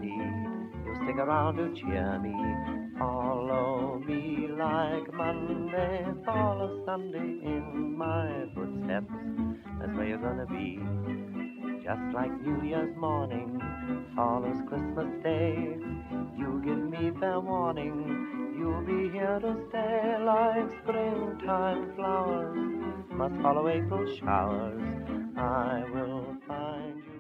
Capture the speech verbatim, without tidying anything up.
Sunday. You'll stick around to cheer me. Follow me like Monday, follow Sunday in my footsteps. That's where you're gonna be. Just like New Year's morning follows Christmas Day. You give me fair warning, you'll be here to stay. Like springtime flowers must follow April showers, I will find you.